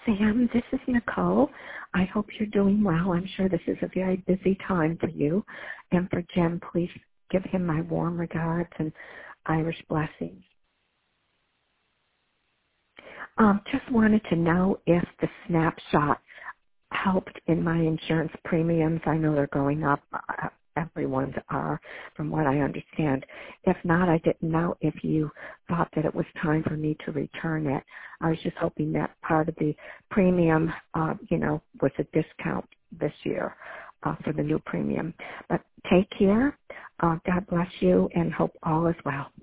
Sam. This is Nicole. I hope you're doing well. I'm sure this is a very busy time for you. And for Jim, please give him my warm regards and Irish blessings. Just wanted to know if the snapshot helped in my insurance premiums. I know they're going up. Everyone's are, from what I understand. If not, I didn't know if you thought that it was time for me to return it. I was just hoping that part of the premium, was a discount this year for the new premium. But take care. God bless you and hope all is well.